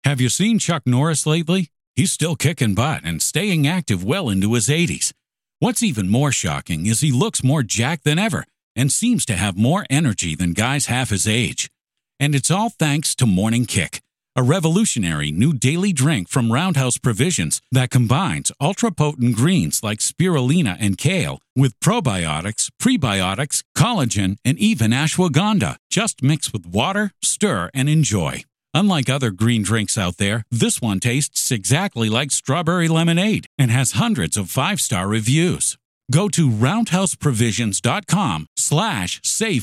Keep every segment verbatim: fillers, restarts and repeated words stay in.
Have you seen Chuck Norris lately? He's still kicking butt and staying active well into his eighties. What's even more shocking is he looks more jacked than ever and seems to have more energy than guys half his age. And it's all thanks to Morning Kick, a revolutionary new daily drink from Roundhouse Provisions that combines ultra-potent greens like spirulina and kale with probiotics, prebiotics, collagen, and even ashwagandha. Just mix with water, stir, and enjoy. Unlike other green drinks out there, this one tastes exactly like strawberry lemonade and has hundreds of five-star reviews. Go to roundhouseprovisions.com slash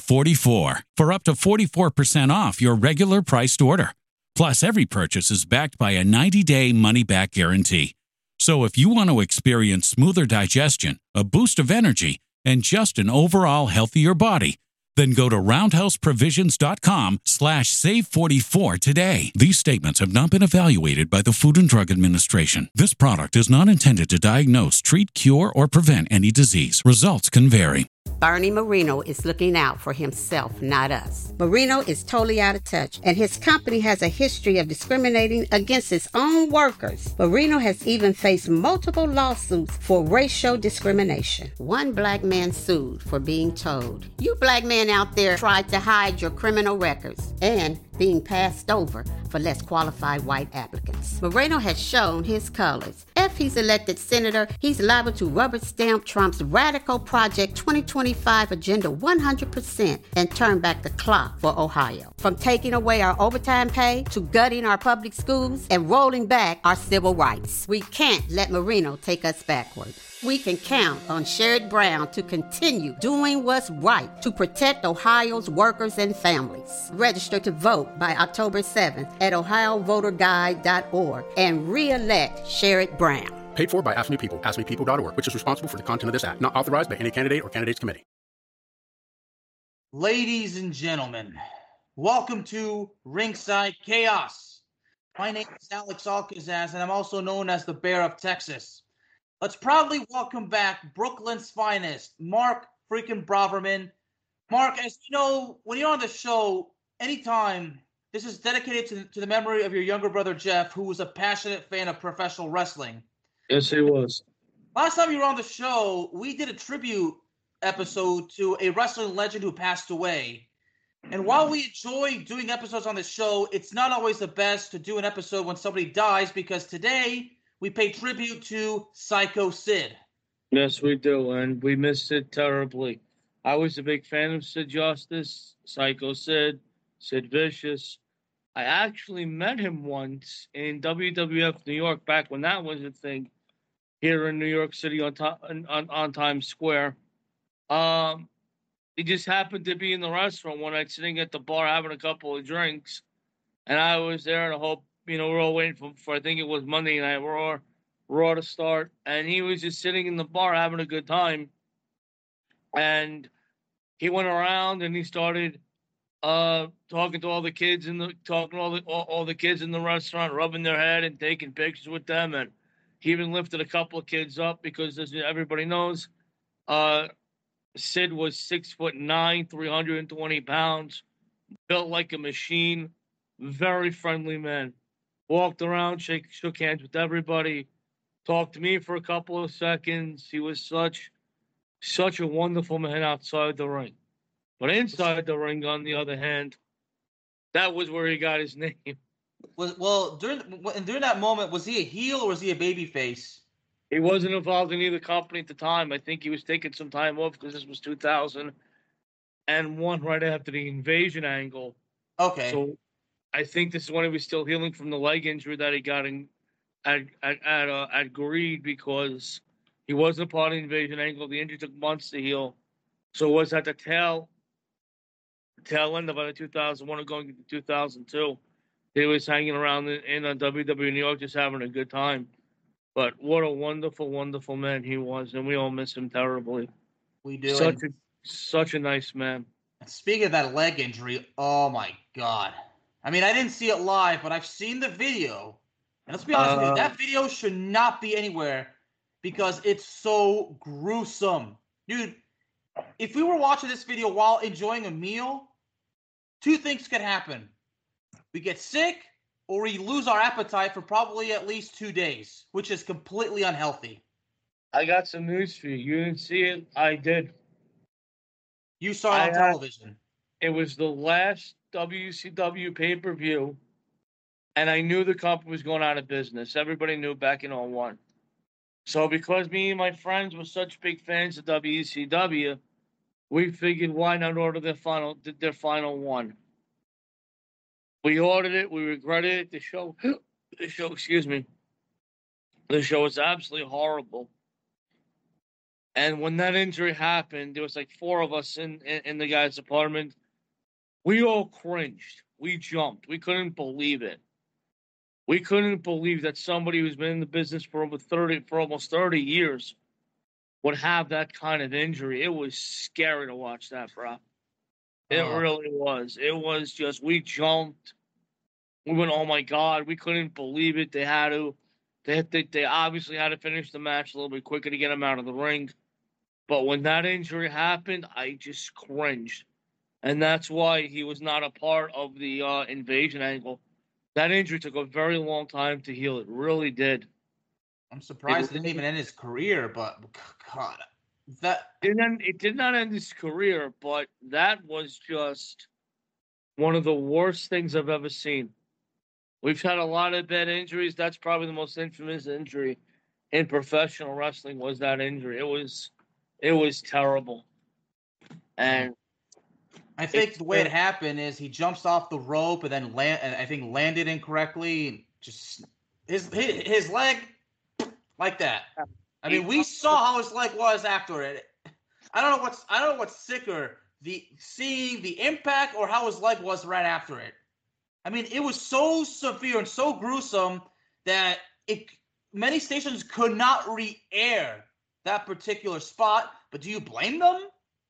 save44 for up to forty-four percent off your regular priced order. Plus, every purchase is backed by a ninety-day money-back guarantee. So if you want to experience smoother digestion, a boost of energy, and just an overall healthier body, then go to roundhouseprovisions.com slash save44 today. These statements have not been evaluated by the Food and Drug Administration. This product is not intended to diagnose, treat, cure, or prevent any disease. Results can vary. Bernie Marino is looking out for himself, not us. Marino is totally out of touch, and his company has a history of discriminating against its own workers. Marino has even faced multiple lawsuits for racial discrimination. One black man sued for being told, "You black men out there tried to hide your criminal records," and being passed over for less qualified white applicants. Moreno has shown his colors. If he's elected senator, he's liable to rubber stamp Trump's radical Project twenty twenty-five agenda one hundred percent and turn back the clock for Ohio. From taking away our overtime pay to gutting our public schools and rolling back our civil rights. We can't let Moreno take us backward. We can count on Sherrod Brown to continue doing what's right to protect Ohio's workers and families. Register to vote by October seventh at ohio voter guide dot org and re-elect Sherrod Brown. Paid for by Ask Me People, ask me people dot org, which is responsible for the content of this act. Not authorized by any candidate or candidates committee. Ladies and gentlemen, welcome to Ringside Chaos. My name is Alex Alcazaz, and I'm also known as the Bear of Texas. Let's proudly welcome back Brooklyn's finest, Mark freaking Braverman. Mark, as you know, when you're on the show, anytime, this is dedicated to, to the memory of your younger brother, Jeff, who was a passionate fan of professional wrestling. Yes, he was. Last time you were on the show, we did a tribute episode to a wrestling legend who passed away. And while we enjoy doing episodes on the show, it's not always the best to do an episode when somebody dies, because today we pay tribute to Psycho Sid. Yes, we do, and we miss Sid terribly. I was a big fan of Sid Justice, Psycho Sid, Sid Vicious. I actually met him once in W W F New York back when that was a thing here in New York City on, on, on Times Square. Um, he just happened to be in the restaurant one night sitting at the bar having a couple of drinks, and I was there and I hope, you know, we're all waiting for, for I think it was Monday Night Raw, Raw to start, and he was just sitting in the bar having a good time, and he went around and he started uh, talking to all the kids in the talking to all the all, all the kids in the restaurant, rubbing their head and taking pictures with them, and he even lifted a couple of kids up because, as everybody knows, uh, Sid was six foot nine, three hundred twenty pounds, built like a machine, very friendly man. Walked around, shake, shook hands with everybody, talked to me for a couple of seconds. He was such, such a wonderful man outside the ring. But inside the ring, on the other hand, that was where he got his name. Was, well, during during that moment, was he a heel or was he a baby face? He wasn't involved in either company at the time. I think he was taking some time off because this was two thousand one, right after the Invasion angle. Okay. So I think this is when he was still healing from the leg injury that he got in at at at, uh, at Greed, because he wasn't a part of the Invasion angle. The injury took months to heal, so it was at the tail tail end of the two thousand one and going into two thousand two. He was hanging around in, in uh, W W E New York, just having a good time. But what a wonderful, wonderful man he was, and we all miss him terribly. We do. Such a such a nice man. Speaking of that leg injury, oh my God. I mean, I didn't see it live, but I've seen the video. And let's be honest uh, with you, that video should not be anywhere because it's so gruesome. Dude, if we were watching this video while enjoying a meal, two things could happen. We get sick or we lose our appetite for probably at least two days, which is completely unhealthy. I got some news for you. You didn't see it? I did. You saw it I on had- television. It was the last W C W pay-per-view, and I knew the company was going out of business. Everybody knew back in oh one. So because me and my friends were such big fans of W C W, we figured why not order their final their final one. We ordered it. We regretted it. The show, the show, excuse me, the show was absolutely horrible. And when that injury happened, there was like four of us in, in, in the guy's apartment. We all cringed. We jumped. We couldn't believe it. We couldn't believe that somebody who's been in the business for over thirty, for almost thirty years, would have that kind of injury. It was scary to watch that, bro. It Uh. really was. It was just, we jumped. We went, oh my God. We couldn't believe it. They had to, they, they, they obviously had to finish the match a little bit quicker to get him out of the ring. But when that injury happened, I just cringed. And that's why he was not a part of the uh, invasion angle. That injury took a very long time to heal. It really did. I'm surprised it didn't even end his career, but God, that It didn't, it did not end his career, but that was just one of the worst things I've ever seen. We've had a lot of bad injuries. That's probably the most infamous injury in professional wrestling was that injury. It was, it was terrible. And I think It- the way it happened is he jumps off the rope and then land, and I think landed incorrectly. And just his, his his leg like that. I mean, we saw how his leg was after it. I don't know what's I don't know what's sicker, the seeing the impact or how his leg was right after it. I mean, it was so severe and so gruesome that it many stations could not re-air that particular spot. But do you blame them?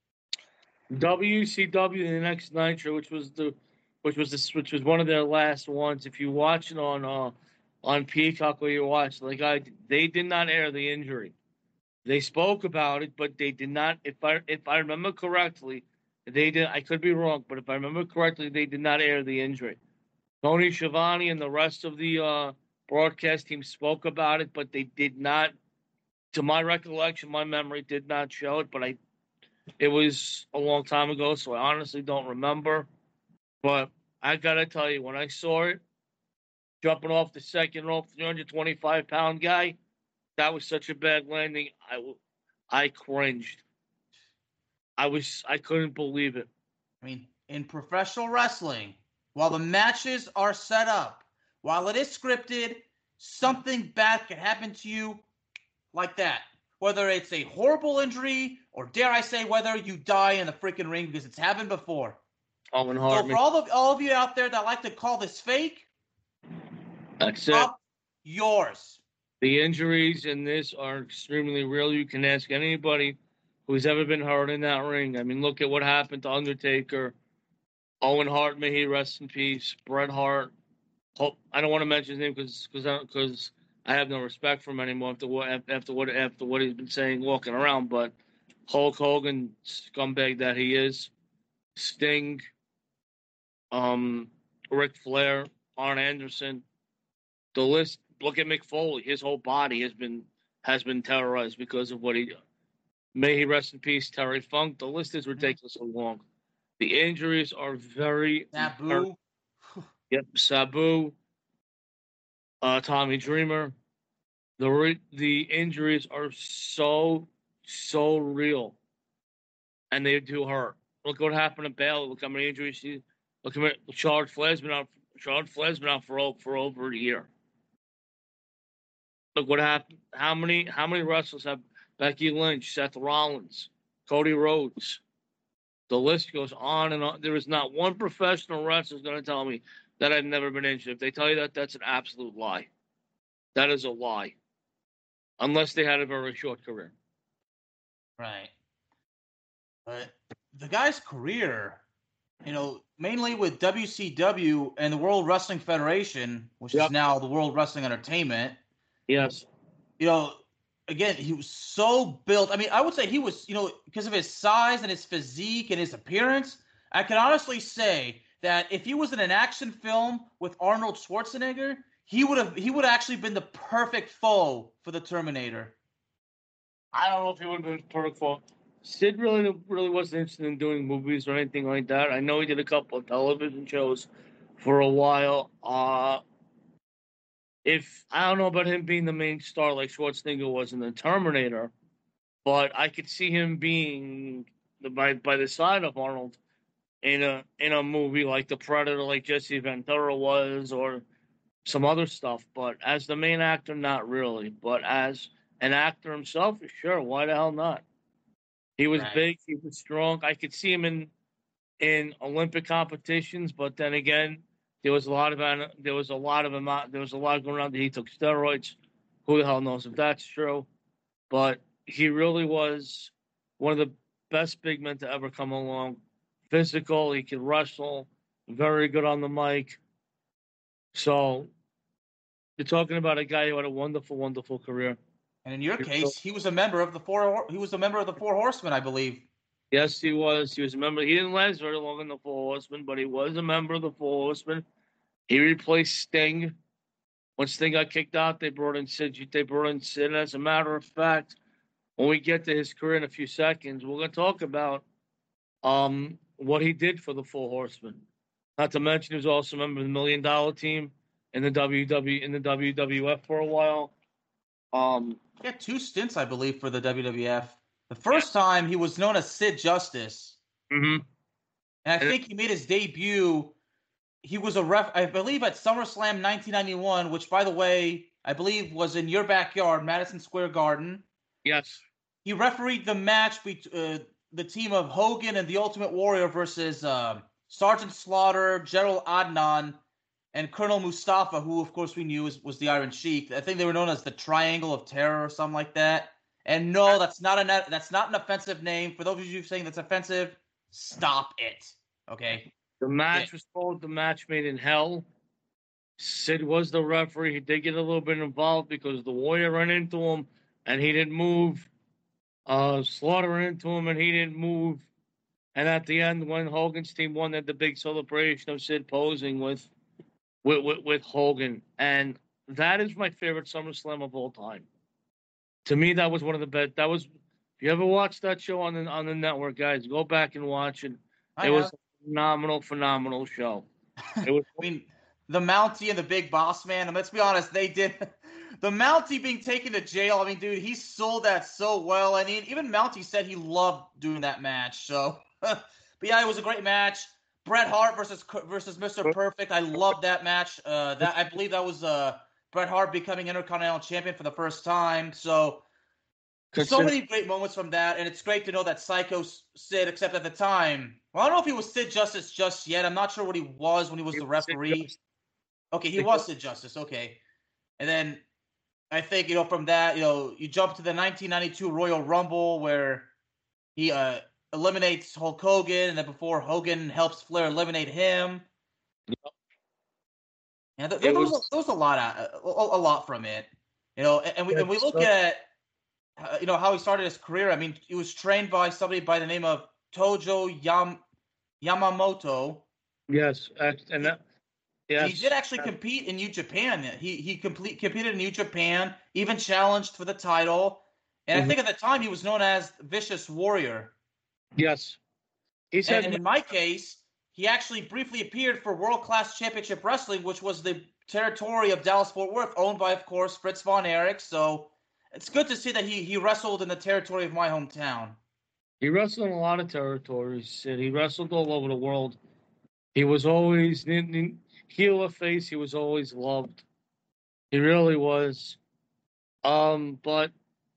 W C W the next Nitro, which was the, which was the, which was one of their last ones. If you watch it on uh, on Peacock or you watch, like I, they did not air the injury. They spoke about it, but they did not. If I if I remember correctly, they did. I could be wrong, but if I remember correctly, they did not air the injury. Tony Schiavone and the rest of the uh, broadcast team spoke about it, but they did not. To my recollection, my memory did not show it, but I. It was a long time ago, so I honestly don't remember. But I gotta tell you, when I saw it, jumping off the second rope, three hundred twenty-five pound guy, that was such a bad landing. I, I cringed. I was, I couldn't believe it. I mean, in professional wrestling, while the matches are set up, while it is scripted, something bad can happen to you like that. Whether it's a horrible injury or, dare I say, whether you die in the freaking ring, because it's happened before. Owen So Hart, for all of all of you out there that like to call this fake, that's it. up yours. The injuries in this are extremely real. You can ask anybody who's ever been hurt in that ring. I mean, look at what happened to Undertaker, Owen Hart, may he rest in peace, Bret Hart. I don't want to mention his name because because I have no respect for him anymore after what after what after what he's been saying walking around. But Hulk Hogan, scumbag that he is, Sting, um, Ric Flair, Arn Anderson. The list. Look at Mick Foley. His whole body has been has been terrorized because of what he. May he rest in peace, Terry Funk. The list is ridiculously long. The injuries are very. Sabu. Yep, Sabu. Uh, Tommy Dreamer. The re- the injuries are so so real, and they do hurt. Look what happened to Bayley. Look how many injuries she. Look at Charlotte Flair's been out. Charlotte Flair's been out for for over a year. Look what happened. How many how many wrestlers have Becky Lynch, Seth Rollins, Cody Rhodes? The list goes on and on. There is not one professional wrestler who's going to tell me that I've never been injured. If they tell you that, that's an absolute lie. That is a lie. Unless they had a very short career. Right. But the guy's career, you know, mainly with W C W and the World Wrestling Federation, which Yep. is now the World Wrestling Entertainment, Yes. you know, again, he was so built. I mean, I would say he was, you know, because of his size and his physique and his appearance, I can honestly say that if he was in an action film with Arnold Schwarzenegger, he would have he would have actually been the perfect foe for the Terminator. I don't know if he would have been perfect foe. Sid really really wasn't interested in doing movies or anything like that. I know he did a couple of television shows for a while. Uh, if I don't know about him being the main star like Schwarzenegger was in the Terminator, but I could see him being the, by by the side of Arnold in a in a movie like The Predator, like Jesse Ventura was, or some other stuff. But as the main actor, not really. But as an actor himself, sure, why the hell not? He was Right. big, he was strong. I could see him in in Olympic competitions, but then again, there was a lot of there was a lot of amount there was a lot going around that he took steroids. Who the hell knows if that's true? But he really was one of the best big men to ever come along. Physical, he could wrestle, very good on the mic. So you're talking about a guy who had a wonderful, wonderful career. And in your case, he was a member of the four. He was a member of the Four Horsemen, I believe. Yes, he was. He was a member. He didn't last very long in the Four Horsemen, but he was a member of the Four Horsemen. He replaced Sting. When Sting got kicked out, they brought in Sid. They brought in Sid. And as a matter of fact, when we get to his career in a few seconds, we're going to talk about um, what he did for the Four Horsemen. Not to mention, he was also a member of the Million Dollar Team in the W W in the W W F for a while. Um, He had two stints, I believe, for the W W F. The first time he was known as Sid Justice, mm-hmm. and I think he made his debut. He was a ref, I believe, at SummerSlam nineteen ninety-one, which, by the way, I believe was in your backyard, Madison Square Garden. Yes. He refereed the match between uh, the team of Hogan and the Ultimate Warrior versus uh, Sergeant Slaughter, General Adnan, and Colonel Mustafa, who, of course, we knew was, was the Iron Sheik. I think they were known as the Triangle of Terror or something like that. And no, that's not a that's not an offensive name. For those of you saying that's offensive, stop it. Okay. The match Yeah. was called the match made in hell. Sid was the referee. He did get a little bit involved because the Warrior ran into him and he didn't move. Uh, Slaughter ran into him and he didn't move. And at the end, when Hogan's team won, they had the big celebration of Sid posing with with, with, with Hogan. And that is my favorite SummerSlam of all time. To me, that was one of the best. That was, if you ever watched that show on the on the network, guys, go back and watch it. I it have. was a phenomenal, phenomenal show. It was. I mean, the Mountie and the Big Boss Man, and let's be honest, they did. The Mountie being taken to jail, I mean, dude, he sold that so well. I mean, even Mountie said he loved doing that match. So, but yeah, it was a great match. Bret Hart versus versus Mister Perfect. I love that match. Uh, that I believe that was uh, Bret Hart becoming Intercontinental Champion for the first time. So, so many great moments from that, and it's great to know that Psycho Sid, except at the time, well, I don't know if he was Sid Justice just yet. I'm not sure what he was when he was the referee. Okay, he was Sid Justice. Okay, and then I think you know from that, you know, you jump to the nineteen ninety-two Royal Rumble where he uh, eliminates Hulk Hogan, and then before Hogan helps Flair eliminate him. Yep. Yeah, there, there, was, there was a lot, of, a, a lot from it, you know, and, and we and we look at. Uh, you know, how he started his career. I mean, he was trained by somebody by the name of Tojo Yam- Yamamoto. Yes, and that, yes. And he did actually compete in New Japan. He he complete, competed in New Japan, even challenged for the title. And mm-hmm. I think at the time he was known as Vicious Warrior. Yes. He said, and, and in my case, he actually briefly appeared for World Class Championship Wrestling, which was the territory of Dallas-Fort Worth, owned by, of course, Fritz von Erich. So it's good to see that he, he wrestled in the territory of my hometown. He wrestled in a lot of territories, and he wrestled all over the world. He was always, heel or face, he was always loved. He really was. Um, but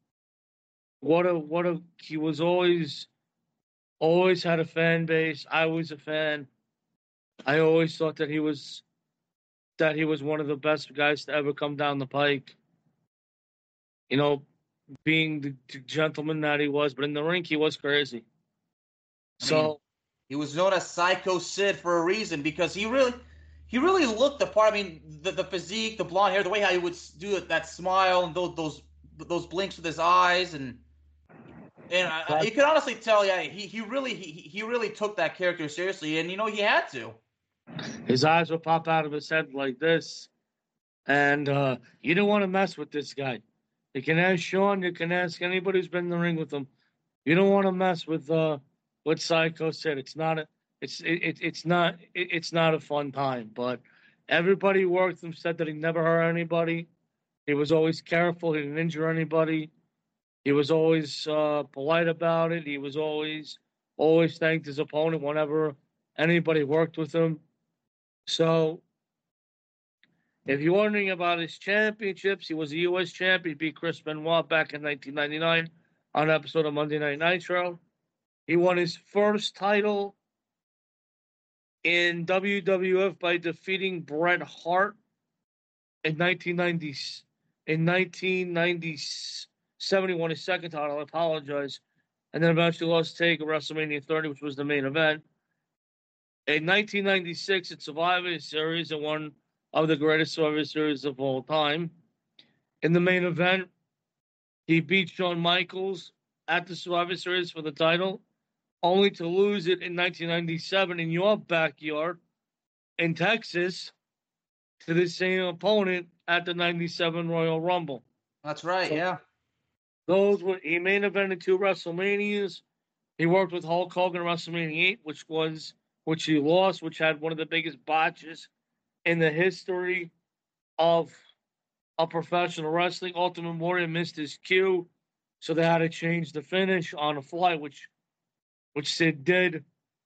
what a, what a, he was always, always had a fan base. I was a fan. I always thought that he was, that he was one of the best guys to ever come down the pike. You know, being the, the gentleman that he was, but in the ring, he was crazy. I so mean, he was known as Psycho Sid for a reason because he really, he really looked the part. I mean, the, the physique, the blonde hair, the way how he would do it, that smile and those those those blinks with his eyes, and and I, you can honestly tell, yeah, he he really he he really took that character seriously, and you know he had to. His eyes would pop out of his head like this. And uh, you don't want to mess with this guy. You can ask Sean, you can ask anybody who's been in the ring with him. You don't want to mess with uh, what Psycho said. It's not a, it's it, it it's not it, it's not a fun time. But everybody worked him, said that he never hurt anybody. He was always careful. He didn't injure anybody. He was always uh, polite about it. He was always always thanked his opponent whenever anybody worked with him. So, if you're wondering about his championships, he was a U S champion. He beat Chris Benoit back in nineteen ninety-nine on an episode of Monday Night Nitro. He won his first title in W W F by defeating Bret Hart in nineteen ninety. In nineteen ninety-seven, he won his second title. I apologize. And then eventually lost Take at WrestleMania thirty, which was the main event. In nineteen ninety-six, at Survivor Series, and won of the greatest Survivor Series of all time. In the main event, he beat Shawn Michaels at the Survivor Series for the title, only to lose it in nineteen ninety-seven in your backyard in Texas to the same opponent at the ninety-seven Royal Rumble. That's right, so yeah. Those were he main evented two WrestleManias. He worked with Hulk Hogan at WrestleMania eight, which was which he lost, which had one of the biggest botches in the history of of professional wrestling. Ultimate Warrior missed his cue, so they had to change the finish on the fly, which which Sid did.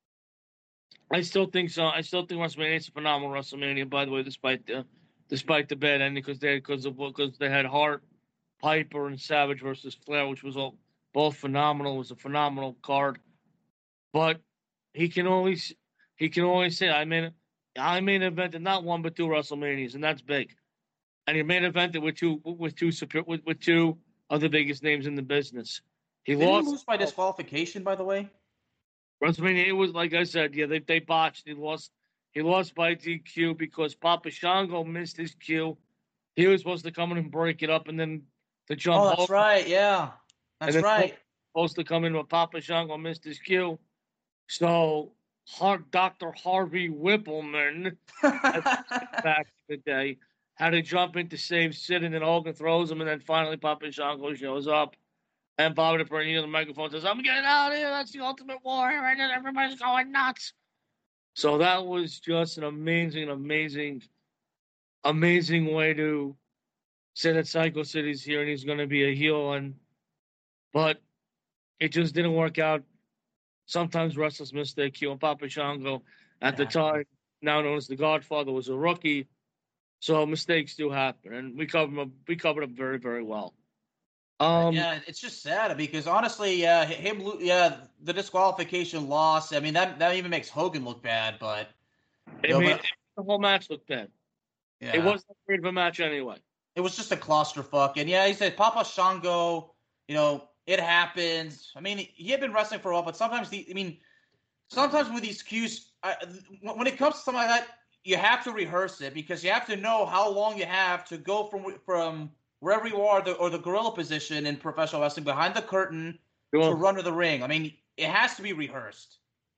I still think so. I still think WrestleMania is a phenomenal WrestleMania, by the way, despite the despite the bad ending, because they because of because they had Hart, Piper, and Savage versus Flair, which was all both phenomenal. It was a phenomenal card, but he can always he can always say, I mean. I main evented not one but two WrestleManias, and that's big. And he main evented with two with two with, with two of the biggest names in the business. He Didn't lost he lose by disqualification, by the way? WrestleMania. It was like I said, yeah, they they botched. He lost. He lost by D Q because Papa Shango missed his cue. He was supposed to come in and break it up, and then the jump. Oh, that's over. Right. Yeah, that's right. Supposed to come in, but Papa Shango missed his cue. So. Doctor Harvey Whippleman back in the day had to jump in to save Sid, and then Hogan throws him, and then finally Papa Shango shows up, and Bobby the Brain on the microphone says, "I'm getting out of here. That's the Ultimate Warrior," and then everybody's going nuts. So that was just an amazing, amazing, amazing way to say that Psycho Sid's here and he's going to be a heel, and but it just didn't work out. Sometimes wrestlers miss their cue, and Papa Shango, at the time, now known as the Godfather, was a rookie, so mistakes do happen, and we covered them. We covered them very, very well. Um, yeah, it's just sad because honestly, yeah, him, yeah, the disqualification loss. I mean, that that even makes Hogan look bad, but it made but, the whole match look bad. Yeah. It wasn't that great of a match anyway. It was just a clusterfuck, and yeah, he said Papa Shango, you know. It happens. I mean, he had been wrestling for a while, but sometimes the, I mean, sometimes with these cues, I, when it comes to something like that, you have to rehearse it because you have to know how long you have to go from from wherever you are, the, or the gorilla position in professional wrestling, behind the curtain sure. to run to the ring. I mean, it has to be rehearsed.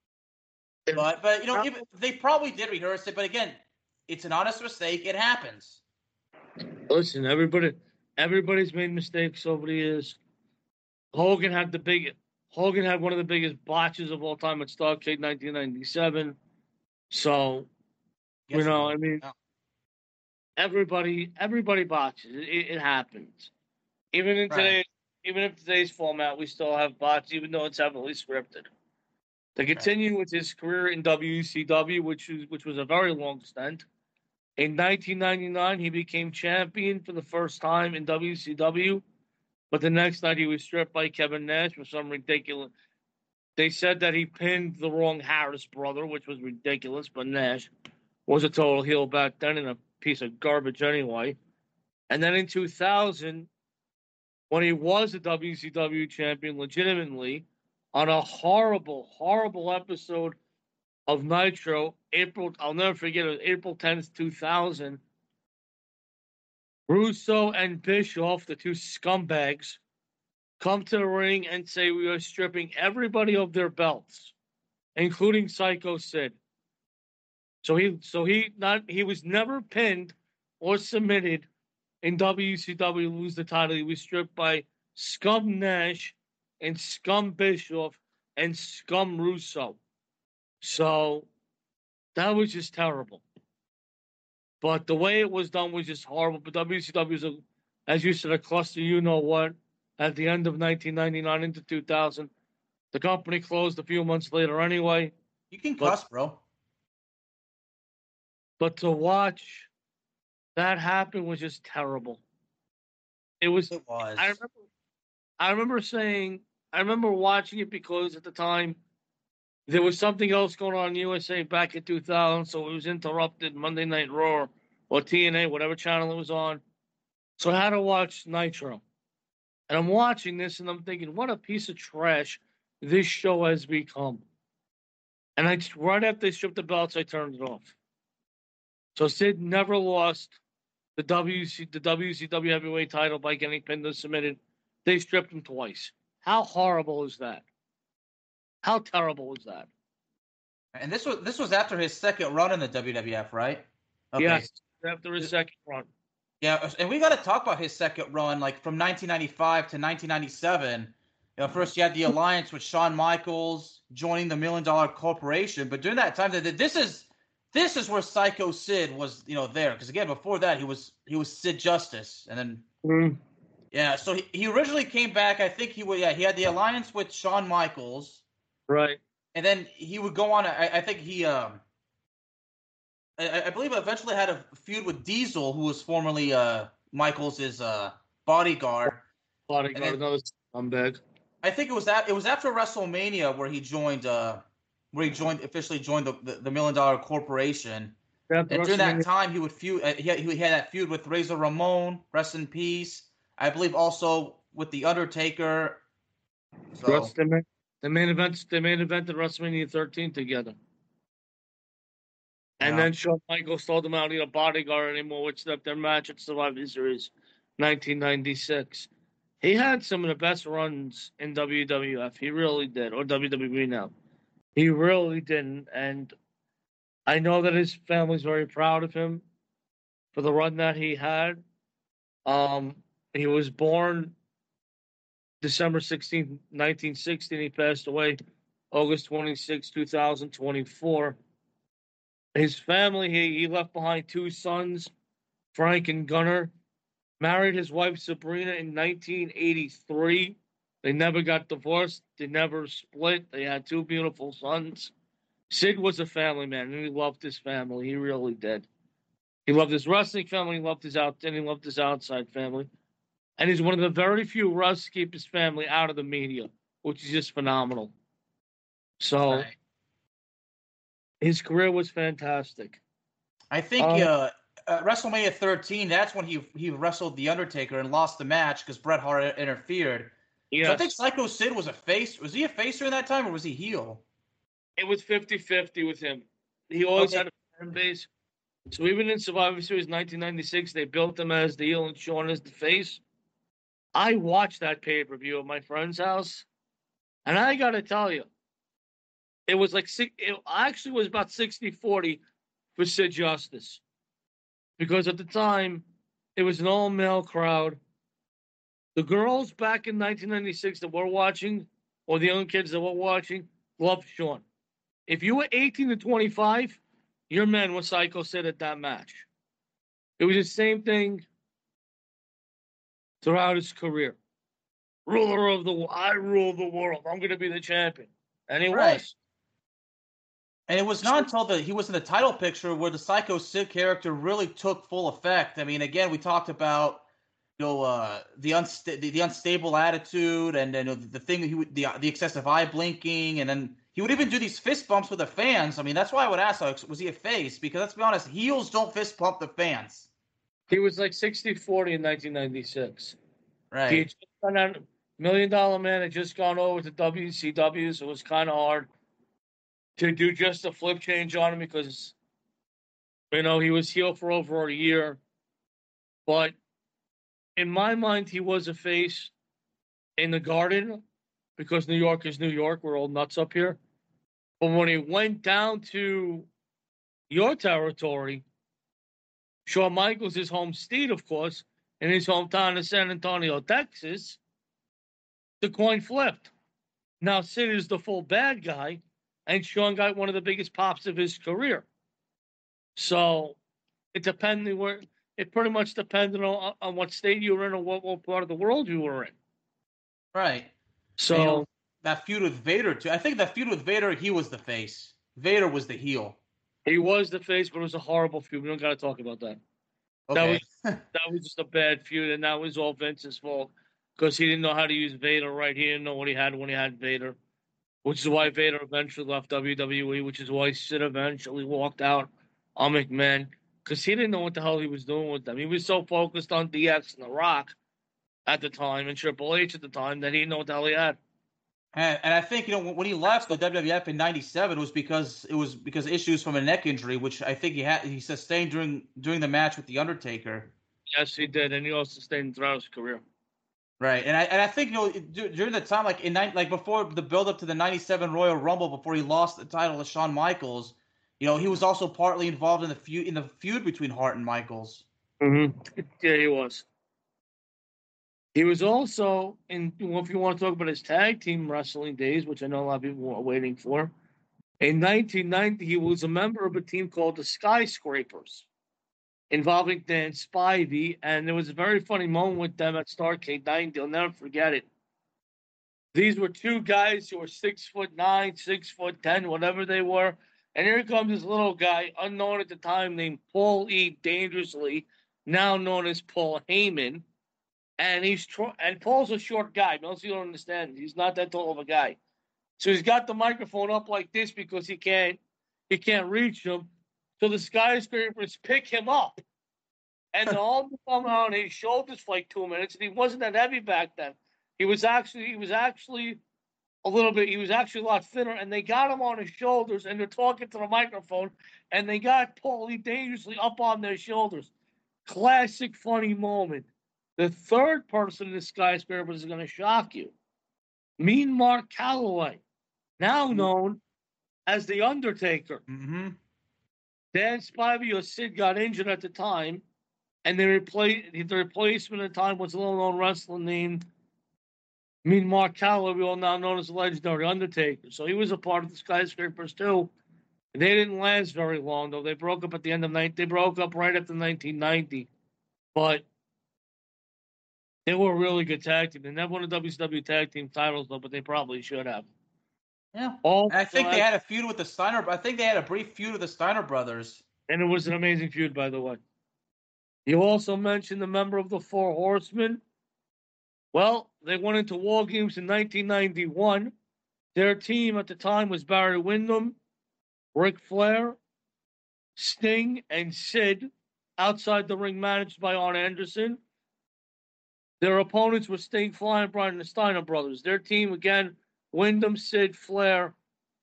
But but you know, if, they probably did rehearse it, but again, it's an honest mistake. It happens. Listen, everybody, everybody's made mistakes over the years. Hogan had the big. Hogan had one of the biggest botches of all time at Starrcade nineteen ninety-seven. So, yes, you know, I mean, yeah. everybody, everybody botches. It, it happens. Even in right. today, even in today's format, we still have bots, even though it's heavily scripted. To continue right. with his career in W C W, which was which was a very long stint. In nineteen ninety-nine, he became champion for the first time in W C W. But the next night he was stripped by Kevin Nash for some ridiculous. They said that he pinned the wrong Harris brother, which was ridiculous. But Nash was a total heel back then and a piece of garbage anyway. And then in two thousand, when he was a W C W champion legitimately, on a horrible, horrible episode of Nitro, April, I'll never forget it, April tenth, two thousand. Russo and Bischoff, the two scumbags, come to the ring and say we are stripping everybody of their belts, including Psycho Sid. So he so he not he was never pinned or submitted in W C W to lose the title. He was stripped by Scum Nash and Scum Bischoff and Scum Russo. So that was just terrible. But the way it was done was just horrible. But W C W was, a, as you said, a cluster. You know what? At the end of nineteen ninety-nine into two thousand, the company closed a few months later anyway. You can but, cuss, bro. But to watch that happen was just terrible. It was. It was. I remember. I remember saying. I remember watching it because at the time there was something else going on in U S A back in two thousand, so it was interrupted. Monday Night Raw or T N A, whatever channel it was on. So I had to watch Nitro, and I'm watching this, and I'm thinking, what a piece of trash this show has become. And I just, right after they stripped the belts, I turned it off. So Sid never lost the W C the W C W heavyweight title by getting pinned or submitted. They stripped him twice. How horrible is that? How terrible is that? And this was this was after his second run in the W W F, right? Okay. Yes, after his second run. Yeah, and we got to talk about his second run, like from nineteen ninety-five to nineteen ninety-seven. You know, first you had the alliance with Shawn Michaels joining the Million Dollar Corporation, but during that time, this is this is where Psycho Sid was, you know, there. Because again, before that, he was he was Sid Justice, and then mm. yeah. So he, he originally came back. I think he would. Yeah, he had the alliance with Shawn Michaels, right? And then he would go on. I, I think he, um, I, I believe, eventually had a feud with Diesel, who was formerly uh Michaels' uh bodyguard. Bodyguard, then, another scumbag. I think it was that it was after WrestleMania where he joined uh where he joined officially joined the, the, the Million Dollar Corporation. And during that time he would feud uh, he, had, he had that feud with Razor Ramon, rest in peace. I believe also with the Undertaker. So the main, the main event the main event at WrestleMania thirteen together. And yeah. Then Shawn Michaels told them I don't need a bodyguard anymore, which left their match at Survivor Series nineteen ninety-six. He had some of the best runs in W W F. He really did, or W W E now. He really didn't, and I know that his family's very proud of him for the run that he had. Um, he was born December sixteenth, nineteen sixty, and he passed away August twenty-sixth, twenty twenty-four. His family, he, he left behind two sons, Frank and Gunnar. Married his wife Sabrina in nineteen eighty-three. They never got divorced. They never split. They had two beautiful sons. Sid was a family man, and he loved his family. He really did. He loved his wrestling family. He loved his out, and he loved his outside family. And he's one of the very few wrestlers to keep his family out of the media, which is just phenomenal. So right. His career was fantastic. I think. Um, uh, Uh, WrestleMania thirteen, that's when he he wrestled The Undertaker and lost the match because Bret Hart interfered. Yes. So I think Psycho Sid was a face. Was he a face during that time, or was he heel? It was fifty-fifty with him. He always okay. had a fan base. So even in Survivor Series nineteen ninety-six, they built him as the heel and Shawn as the face. I watched that pay-per-view at my friend's house, and I got to tell you, it was like, it actually was about sixty forty for Sid Justice. Because at the time, it was an all-male crowd. The girls back in nineteen ninety-six that were watching, or the young kids that were watching, loved Shawn. If you were eighteen to twenty-five, your men were Psycho Sid at that match. It was the same thing throughout his career. Ruler of the world. I rule the world. I'm going to be the champion. And he right. was. And it was not until the, he was in the title picture where the Psycho Sid character really took full effect. I mean, again, we talked about you know uh, the, unsta- the the unstable attitude and then the thing he would, the the excessive eye blinking, and then he would even do these fist bumps with the fans. I mean, that's why I would ask, like, was he a face? Because let's be honest, heels don't fist bump the fans. He was like sixty forty in nineteen ninety-six. Right. He had just gone on, Million Dollar Man had just gone over to W C W, so it was kind of hard to do just a flip change on him because, you know, he was heel for over a year. But in my mind, he was a face in the Garden because New York is New York. We're all nuts up here. But when he went down to your territory. Shawn Michaels is home state, of course, in his hometown of San Antonio, Texas. The coin flipped. Now Sid is the full bad guy, and Shawn got one of the biggest pops of his career. So it depended where it pretty much depended on, on what state you were in or what, what part of the world you were in. Right. So and, you know, that feud with Vader too. I think that feud with Vader, he was the face. Vader was the heel. He was the face, but it was a horrible feud. We don't got to talk about that. Okay. That was that was just a bad feud, and that was all Vince's fault because he didn't know how to use Vader right. He didn't know what he had when he had Vader, which is why Vader eventually left W W E, which is why Sid eventually walked out on McMahon because he didn't know what the hell he was doing with them. He was so focused on D X and The Rock at the time and Triple H at the time that he didn't know what the hell he had. And, and I think, you know, when he left the W W F in ninety-seven, it was because it was because issues from a neck injury, which I think he had he sustained during during the match with the Undertaker. Yes, he did, and he also sustained throughout his career. Right, and I and I think, you know, during the time, like in like before the build up to the ninety-seven Royal Rumble, before he lost the title to Shawn Michaels, you know, he was also partly involved in the feud in the feud between Hart and Michaels. Mm-hmm. Yeah, he was. He was also in, well, if you want to talk about his tag team wrestling days, which I know a lot of people are waiting for. In nineteen ninety, he was a member of a team called the Skyscrapers, involving Dan Spivey, and there was a very funny moment with them at Starrcade ninety. I'll never forget it. These were two guys who were six foot nine, six foot ten, whatever they were, and here comes this little guy, unknown at the time, named Paul E. Dangerously, now known as Paul Heyman. And he's tr- and Paul's a short guy. Most of you don't understand. He's not that tall of a guy. So he's got the microphone up like this because he can't he can't reach him. So the Skyscrapers pick him up. And the whole come on his shoulders for like two minutes. And he wasn't that heavy back then. He was actually he was actually a little bit he was actually a lot thinner. And they got him on his shoulders and they're talking to the microphone. And they got Paulie Dangerously up on their shoulders. Classic funny moment. The third person in the Skyscrapers is going to shock you. Mean Mark Calloway, now known as The Undertaker. Mm-hmm. Dan Spivey or Sid got injured at the time, and they replaced the replacement at the time was a little-known wrestler named Mean Mark Calloway, we all now known as the legendary Undertaker. So he was a part of the Skyscrapers too. They didn't last very long though. They broke up at the end of night. They broke up right after nineteen ninety, but they were a really good tag team. They never won a W C W tag team titles, though, but they probably should have. Yeah. All I think they had a feud with the Steiner. I think they had a brief feud with the Steiner brothers. And it was an amazing feud, by the way. You also mentioned the member of the Four Horsemen. Well, they went into War Games in nineteen ninety-one. Their team at the time was Barry Windham, Ric Flair, Sting, and Sid, outside the ring managed by Arn Anderson. Their opponents were Sting, Flying Brian, and the Steiner brothers. Their team, again, Wyndham, Sid, Flair,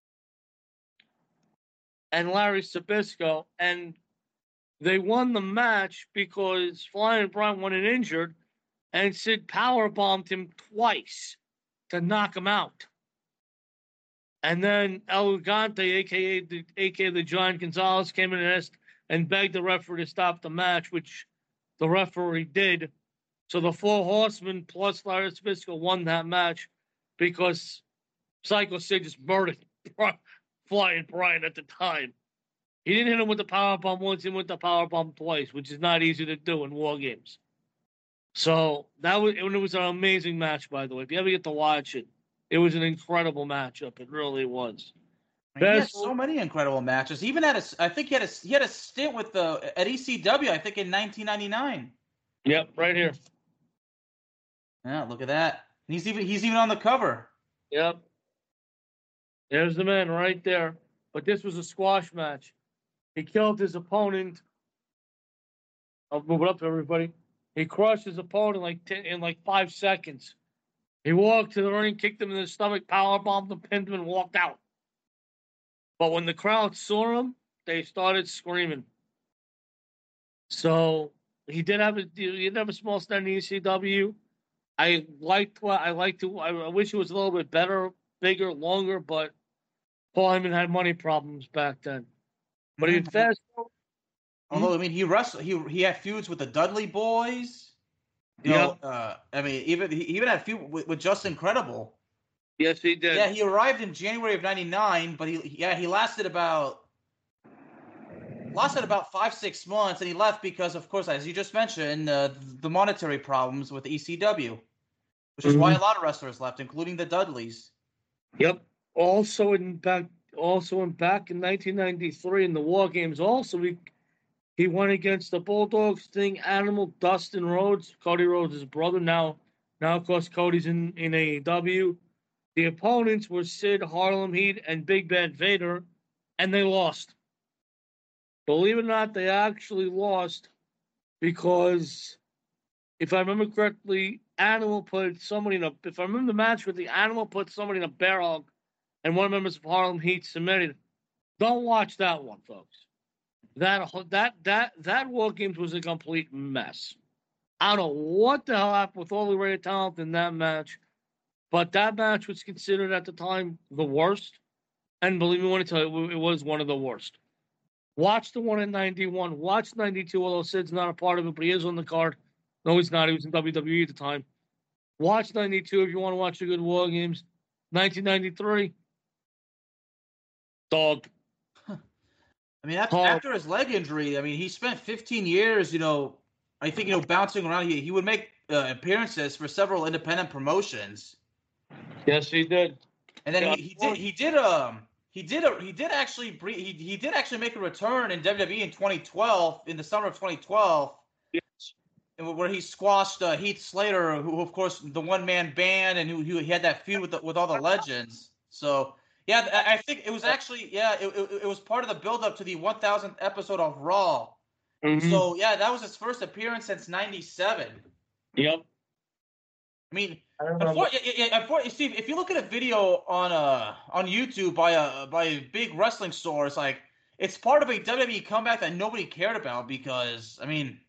and Larry Sabisco. And they won the match because Flying Brian went injured, and Sid powerbombed him twice to knock him out. And then El Gigante, a k a the, a k a the Giant Gonzalez, came in and asked and begged the referee to stop the match, which the referee did. So the Four Horsemen plus Larry Sabisco won that match because Psycho Sid just murdered Flying Brian at the time. He didn't hit him with the powerbomb once, he went the powerbomb twice, which is not easy to do in War Games. So that was it was an amazing match, by the way. If you ever get to watch it, it was an incredible matchup. It really was. He had so many incredible matches. He even had a, I think he had a he had a stint with the at E C W. I think in nineteen ninety-nine. Yep, right here. Yeah, look at that. He's even he's even on the cover. Yep. There's the man right there. But this was a squash match. He killed his opponent. I'll move it up to everybody. He crushed his opponent like ten, in like five seconds. He walked to the ring, kicked him in the stomach, powerbombed him, pinned him, and walked out. But when the crowd saw him, they started screaming. So he did have a he did have a small stint in E C W. I liked what I liked to. I wish it was a little bit better, bigger, longer. But Paul Heyman had money problems back then. But Mhm. in fast forward, Although I mean, he wrestled. He he had feuds with the Dudley Boys. You know, uh, I mean, even he even had a feud with, with Justin Credible. yes, he did. Yeah, he arrived in January of ninety-nine, but he yeah he lasted about lasted about five six months, and he left because, of course, as you just mentioned, uh, the monetary problems with E C W, which is why a lot of wrestlers left, including the Dudleys. Yep. Also in back, also in back in nineteen ninety-three in the War Games. Also, he he went against the Bulldog, Sting, Animal, Dustin Rhodes, Cody Rhodes' brother. Now, now of course Cody's in in A E W. The opponents were Sid, Harlem Heat, and Big Bad Vader, and they lost. Believe it or not, they actually lost because, if I remember correctly, Animal put somebody in a. If I remember the match with the Animal put somebody in a bear hug, and one of the members of Harlem Heat submitted. Don't watch that one, folks. That that that that War Games was a complete mess. I don't know what the hell happened with all the great talent in that match, but that match was considered at the time the worst. And believe me when I tell you, it was one of the worst. Watch the one in ninety-one. Watch ninety-two, although Sid's not a part of it, but he is on the card. No, he's not. He was in W W E at the time. Watch ninety-two if you want to watch the good War Games. nineteen ninety-three, dog. I mean, after, Oh. after his leg injury, I mean, he spent fifteen years, you know, I think, you know, bouncing around. He, he would make uh, appearances for several independent promotions. Yes, he did. And then Yeah. he, he did he did um he did a, he did actually bre- he he did actually make a return in W W E in twenty twelve, in the summer of twenty twelve. Yes. Where he squashed uh, Heath Slater, who of course the one man band, and who, who he had that feud with the, with all the legends. So yeah, I I think it was actually yeah it, it, it was part of the build up to the one thousandth episode of Raw. Mhm. So yeah, that was his first appearance since ninety-seven. Yep. I mean, I remember. unfortunately, unfortunately, Steve, if you look at a video on uh on YouTube by a by a big wrestling source, like it's part of a W W E comeback that nobody cared about because I mean,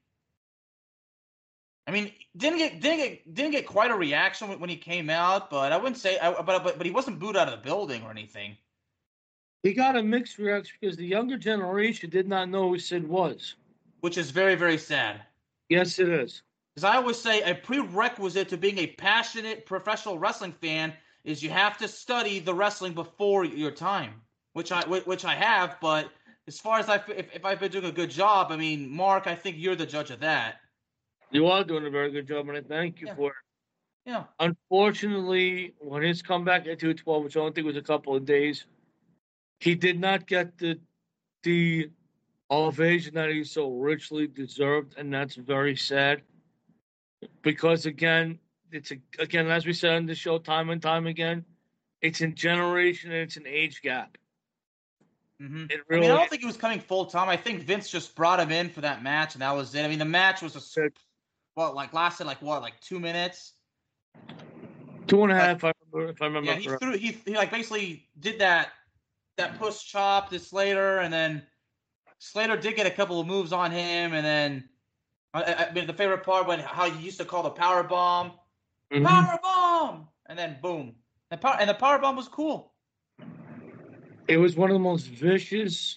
I mean, didn't get didn't get didn't get quite a reaction when, when he came out, but I wouldn't say, I, but but but he wasn't booed out of the building or anything. He got a mixed reaction because the younger generation did not know who Sid was. Which is very very sad. Yes, it is. Because I always say a prerequisite to being a passionate professional wrestling fan is you have to study the wrestling before your time, which I which I have. But as far as I if, if I've been doing a good job, I mean, Mark, I think you're the judge of that. You are doing a very good job, and I thank you Yeah. for it. Yeah. Unfortunately, when his comeback at two twelve, which I don't think was a couple of days, he did not get the the ovation that he so richly deserved, and that's very sad. Because again, it's a, again as we said on the show time and time again, it's in generation and it's an age gap. Mm-hmm. It I really. mean, I don't think he was coming full time. I think Vince just brought him in for that match, and that was it. I mean, the match was a what like lasted like what like two minutes. Two and a half, if I remember. If I remember Yeah, he correctly. threw he, he like basically did that that push chop to Slater, and then Slater did get a couple of moves on him, and then I, I mean the favorite part when how he used to call the power bomb, Mhm. power bomb, and then boom, and power and the power bomb was cool. It was one of the most vicious,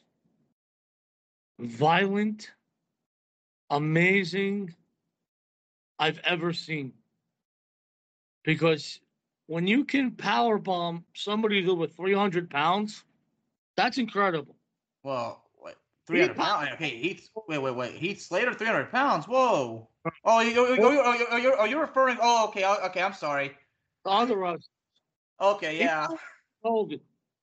violent, amazing I've ever seen. Because when you can powerbomb somebody who with three hundred pounds, that's incredible. Well, wait, three hundred pounds. Okay, Heath. Wait, wait, wait. Heath Slater, three hundred pounds. Whoa. Oh, you, you, you, oh, you, oh, you're, oh, you're referring. Oh, okay, oh, okay. I'm sorry. Other us, Okay, yeah. Hogan.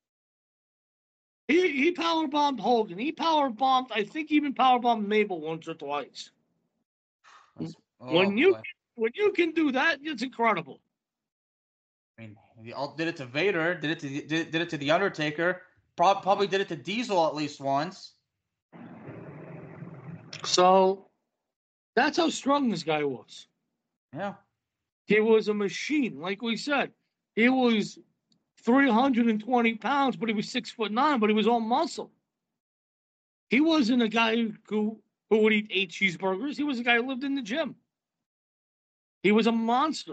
He he powerbombed Hogan. He powerbombed, I think, even powerbombed Mabel once or twice. Oh, when you boy. when you can do that, it's incredible. I mean, he all did it to Vader. Did it to did, did it to the Undertaker. Prob- Probably did it to Diesel at least once. So that's how strong this guy was. Yeah. He was a machine, like we said. He was three hundred twenty pounds, but he was six foot nine, but he was all muscle. He wasn't a guy who, who would eat eight cheeseburgers. He was a guy who lived in the gym. He was a monster.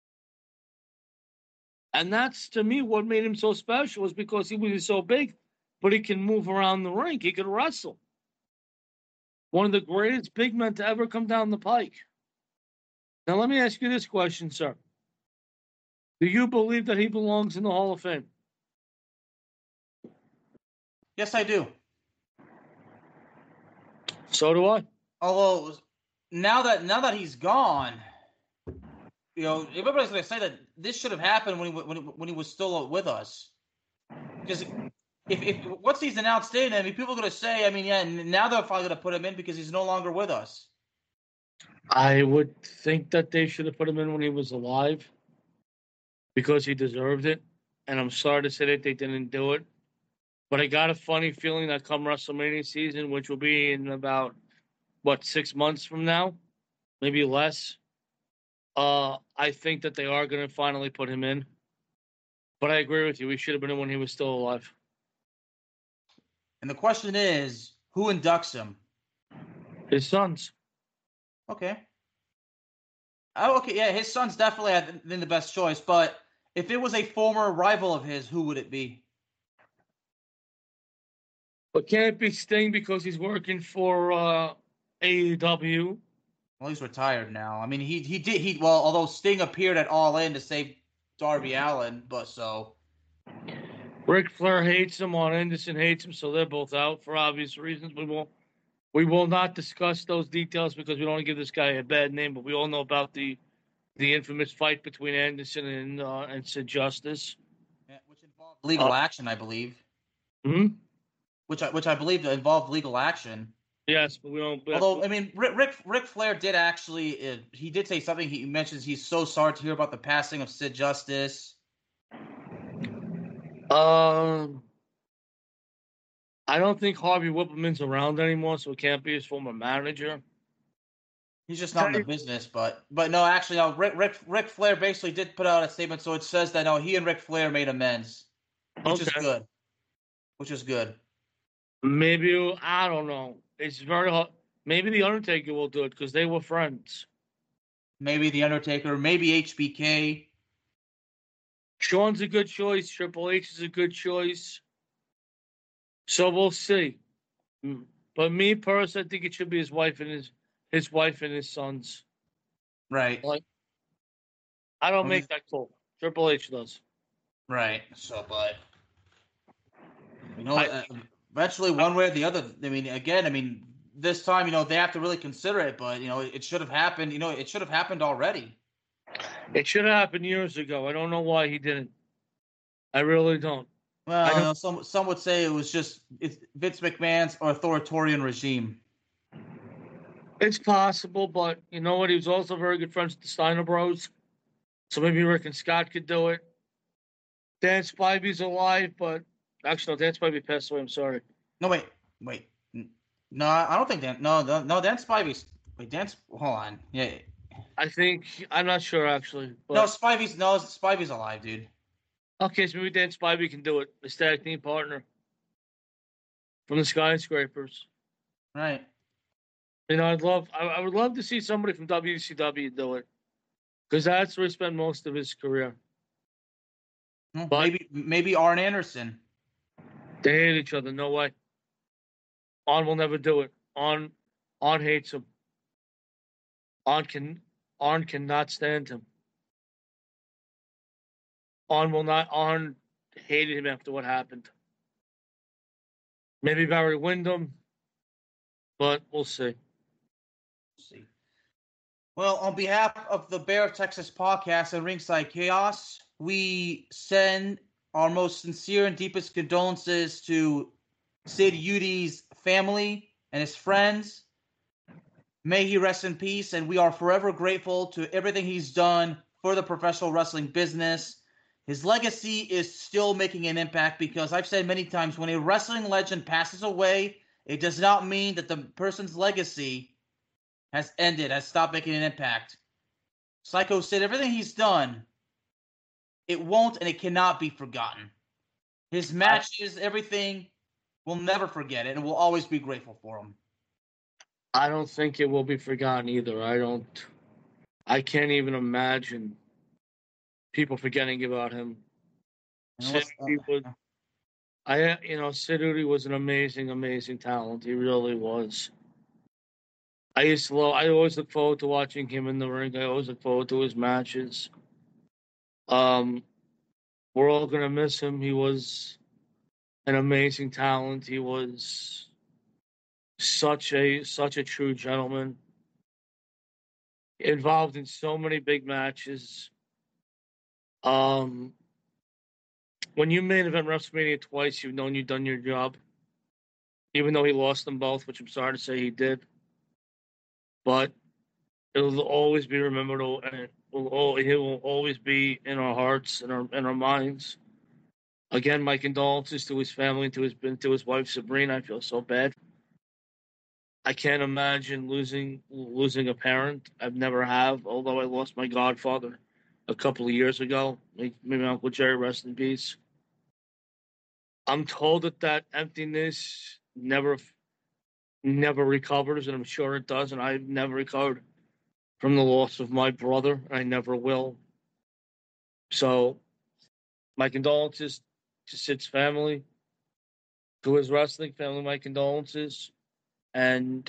And that's, to me, what made him so special is because he was so big. but he can move around the ring. He could wrestle. One of the greatest big men to ever come down the pike. Now, let me ask you this question, sir. Do you believe that he belongs in the Hall of Fame? Yes, I do. So do I. Although now that now that he's gone, you know, everybody's going to say that this should have happened when he when he, when he was still with us. Because if if once he's announced in, I mean, people are going to say, I mean, yeah, now they're probably going to put him in because he's no longer with us. I would think that they should have put him in when he was alive because he deserved it. And I'm sorry to say that they didn't do it. But I got a funny feeling that come WrestleMania season, which will be in about, what, six months from now, maybe less, uh, I think that they are going to finally put him in. But I agree with you. He should have been in when he was still alive. And the question is, who inducts him? His sons. Okay. Oh, okay, yeah, his son's definitely I think the best choice. But if it was a former rival of his, who would it be? But can't it be Sting because he's working for uh, A E W? Well, he's retired now. I mean, he he did he well, although Sting appeared at All In to save Darby Allin, but so Ric Flair hates him. Arn Anderson hates him, so they're both out for obvious reasons. We will we will not discuss those details because we don't want to give this guy a bad name. But we all know about the the infamous fight between Anderson and uh, and Sid Justice, yeah, which involved legal uh, action, I believe. Hmm. Which I which I believe involved legal action. Yes, but we don't. Although I mean, Rick Rick, Ric Flair did actually uh, he did say something. He mentions he's so sorry to hear about the passing of Sid Justice. Um, I don't think Harvey Whippleman's around anymore, so it can't be his former manager. He's just not in the business, but but no, actually, no. Rick Rick Ric Flair basically did put out a statement, so it says that no, he and Ric Flair made amends, which Okay. is good. Which is good. Maybe I don't know. It's very hard. Maybe the Undertaker will do it because they were friends. Maybe the Undertaker, maybe H B K. Shawn's a good choice. Triple H is a good choice. So we'll see. But me personally, I think it should be his wife and his his wife and his sons. Right. Like, I don't Well, make that call. Triple H does. Right. So, but you know, I- uh, eventually, one way or the other. I mean, again, I mean, this time, you know, they have to really consider it. But you know, it, it should have happened. You know, it should have happened already. It should have happened years ago. I don't know why he didn't. I really don't. Well, I you don't- know, some some would say it was just it's Vince McMahon's authoritarian regime. It's possible, but you know what? He was also very good friends with the Steiner Bros. So maybe Rick and Scott could do it. Dan Spivey's alive, but actually, no, Dan Spivey passed away. I'm sorry. No, wait, wait. N- No, I don't think Dan. No, no, no. Dan Spivey's. Wait, Dan. Hold on. Yeah. I think I'm not sure actually. But, No, Spivey's. No, Spivey's alive, dude. okay, so maybe Dan Spivey can do it. The tag team partner from the Skyscrapers. Right. You know, I'd love. I, I would love to see somebody from W C W do it because that's where he spent most of his career. Well, But- maybe maybe Arn Anderson. They hate each other. No way. On will never do it. On, on hates him. On can, on cannot stand him. On will not. On hated him after what happened. Maybe Barry Windham, but we'll see. Let's see. Well, on behalf of the Bear of Texas podcast and Ringside Chaos, we send our most sincere and deepest condolences to Sid Udi's family and his friends. May he rest in peace, and we are forever grateful to everything he's done for the professional wrestling business. His legacy is still making an impact because I've said many times when a wrestling legend passes away, it does not mean that the person's legacy has ended, has stopped making an impact. Psycho Sid, everything he's done, it won't and it cannot be forgotten. His matches, everything, we'll never forget it, and we'll always be grateful for him. I don't think it will be forgotten either. I don't. I can't even imagine people forgetting about him. And Sid let's- Udy was, I, you know, Sid Eudy was an amazing, amazing talent. He really was. I used to love, I always look forward to watching him in the ring. I always look forward to his matches. Um, we're all gonna miss him. He was an amazing talent. He was such a such a true gentleman. Involved in so many big matches. Um, when you main event WrestleMania twice, you've known you've done your job. Even though he lost them both, which I'm sorry to say he did. But it'll always be remembered, and it will, it will always be in our hearts and our in our minds. Again, my condolences to his family and to his to his wife Sabrina. I feel so bad. I can't imagine losing losing a parent. I've never have, although I lost my godfather a couple of years ago. Maybe my Uncle Jerry, rest in peace. I'm told that that emptiness never never recovers, and I'm sure it does, and I've never recovered from the loss of my brother. I never will. So, my condolences to Sid's family, to his wrestling family, my condolences, and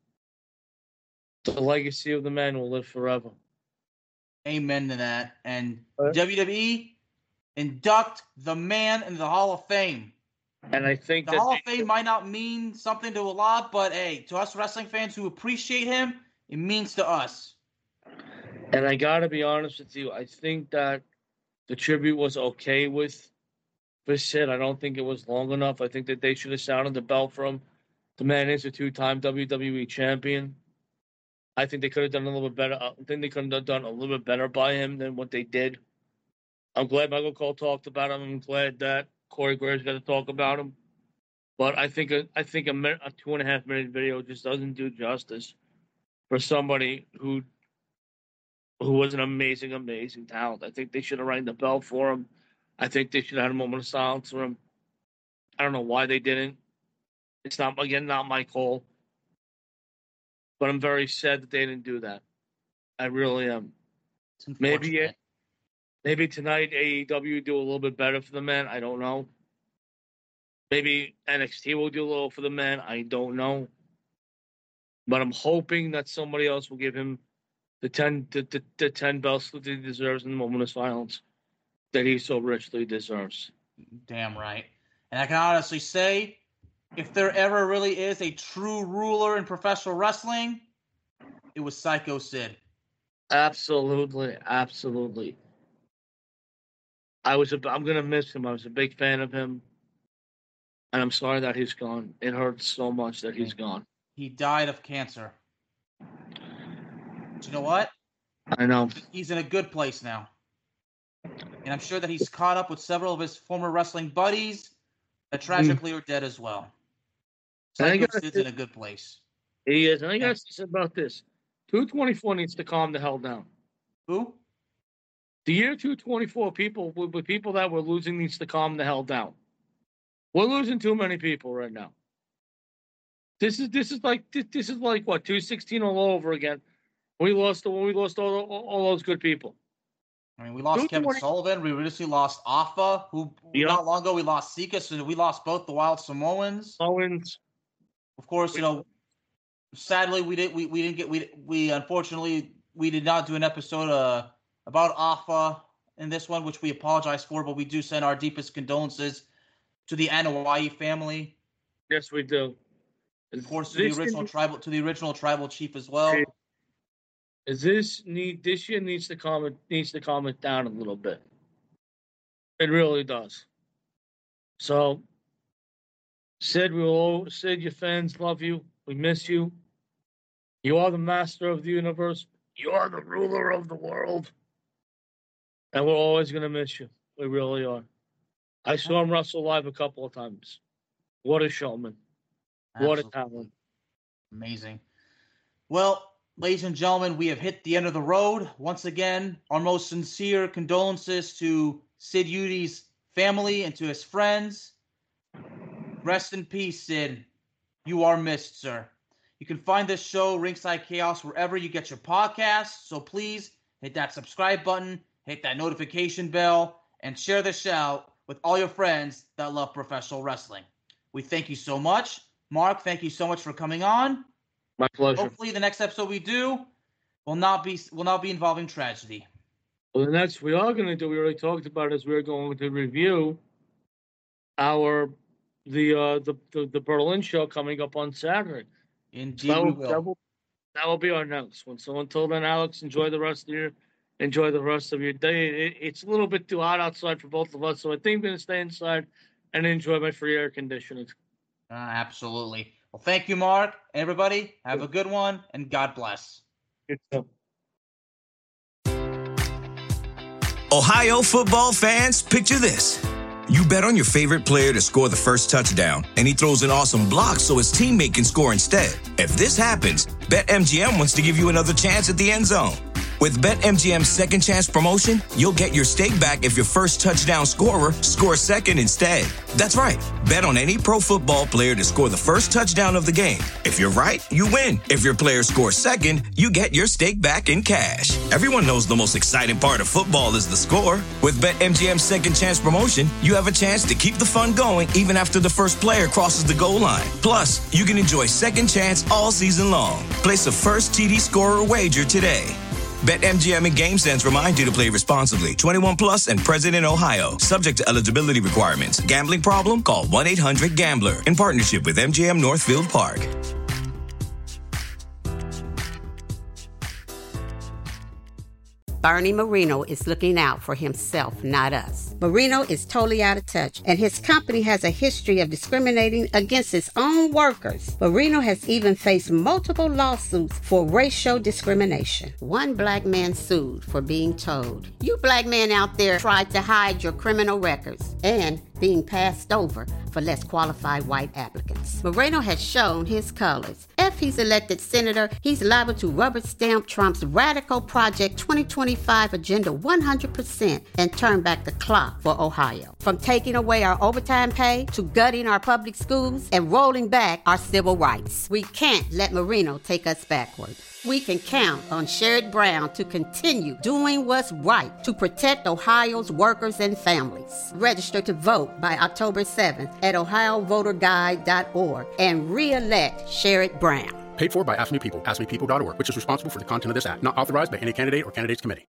the legacy of the man will live forever. Amen to that. And What? W W E, induct the man into the Hall of Fame. And I think The that Hall of Fame might not mean something to a lot, but hey, to us wrestling fans who appreciate him, it means to us. And I gotta be honest with you, I think that the tribute was okay with for Sid. I don't think it was long enough. I think that they should have sounded the bell for him. The man is a two-time W W E champion. I think they could have done a little bit better. I think they could have done a little bit better by him than what they did. I'm glad Michael Cole talked about him. I'm glad that Corey Graves got to talk about him. But I think a, I think a, minute, a two and a half minute video just doesn't do justice for somebody who who was an amazing, amazing talent. I think they should have rang the bell for him. I think they should have had a moment of silence for him. I don't know why they didn't. It's not, again, not my call. But I'm very sad that they didn't do that. I really am. It's Maybe unfortunate. maybe tonight A E W do a little bit better for the man. I don't know. Maybe N X T will do a little for the man. I don't know. But I'm hoping that somebody else will give him the ten the, the, the ten belts that he deserves in the moment of silence that he so richly deserves. Damn right. And I can honestly say, if there ever really is a true ruler in professional wrestling, it was Psycho Sid. Absolutely, absolutely. I was a, I'm gonna miss him. I was a big fan of him, and I'm sorry that he's gone. It hurts so much that he's gone. He died of cancer. But you know what? I know. He's in a good place now. And I'm sure that he's caught up with several of his former wrestling buddies that tragically are dead as well. And I Psycho gotta Sid's say- in a good place. He is, and I gotta say about this. two twenty-four needs to calm the hell down. Who? The year two twenty-four, people with, with people that we're losing needs to calm the hell down. We're losing too many people right now. This is this is like this, this is like what two sixteen all over again. We lost when we lost all, all, all those good people. I mean, we lost Two Kevin twenty Sullivan. We recently lost Alpha, who Yeah. not long ago we lost Sika, so we lost both the Wild Samoans. Owens. Of course, you know, sadly we didn't we, we didn't get we we unfortunately we did not do an episode uh, about Alpha in this one, which we apologize for, but we do send our deepest condolences to the Anoa'i family. Yes, we do. Of course, to the This original need- tribal to the original tribal chief as well. Is this need this year needs to calm it needs to calm it down a little bit. It really does. So, Sid, we will Sid, your fans love you. We miss you. You are the master of the universe. You are the ruler of the world. And we're always gonna miss you. We really are. I saw him wrestle live a couple of times. What a showman. What a Absolutely. talent. Amazing. Well, ladies and gentlemen, we have hit the end of the road. Once again, our most sincere condolences to Sid Eudy's family and to his friends. Rest in peace, Sid. You are missed, sir. You can find this show, Ringside Chaos, wherever you get your podcasts. So please hit that subscribe button, hit that notification bell, and share the shout with all your friends that love professional wrestling. We thank you so much. Mark, thank you so much for coming on. My pleasure. Hopefully the next episode we do will not be will not be involving tragedy. Well, the next we are going to do, we already talked about, is we're going to review our the uh, the, the the Berlin show coming up on Saturday. Indeed, so that, will, we will. That, will, that will be our next one. So until then, Alex, enjoy the rest of your enjoy the rest of your day. It, it's a little bit too hot outside for both of us, so I think I'm going to stay inside and enjoy my free air conditioning. Uh, absolutely. Well, thank you, Mark. Everybody, have a good one, and God bless. Good stuff. Ohio football fans, picture this. You bet on your favorite player to score the first touchdown, and he throws an awesome block so his teammate can score instead. If this happens, BetMGM wants to give you another chance at the end zone. With BetMGM's Second Chance promotion, you'll get your stake back if your first touchdown scorer scores second instead. That's right. Bet on any pro football player to score the first touchdown of the game. If you're right, you win. If your player scores second, you get your stake back in cash. Everyone knows the most exciting part of football is the score. With BetMGM's Second Chance promotion, you have a chance to keep the fun going even after the first player crosses the goal line. Plus, you can enjoy Second Chance all season long. Place a first T D scorer wager today. BetMGM and GameSense remind you to play responsibly. twenty-one plus and present in Ohio. Subject to eligibility requirements. Gambling problem? Call one eight hundred gambler. In partnership with M G M Northfield Park. Bernie Marino is looking out for himself, not us. Marino is totally out of touch, and his company has a history of discriminating against its own workers. Marino has even faced multiple lawsuits for racial discrimination. One black man sued for being told, "You black men out there tried to hide your criminal records," and being passed over for less qualified white applicants. Moreno has shown his colors. If he's elected senator, he's liable to rubber stamp Trump's radical Project twenty twenty-five agenda one hundred percent and turn back the clock for Ohio. From taking away our overtime pay to gutting our public schools and rolling back our civil rights. We can't let Marino take us backward. We can count on Sherrod Brown to continue doing what's right to protect Ohio's workers and families. Register to vote by October seventh at ohio voter guide dot org and re-elect Sherrod Brown. Paid for by Ask Me People, ask me people dot org, which is responsible for the content of this act. Not authorized by any candidate or candidates committee.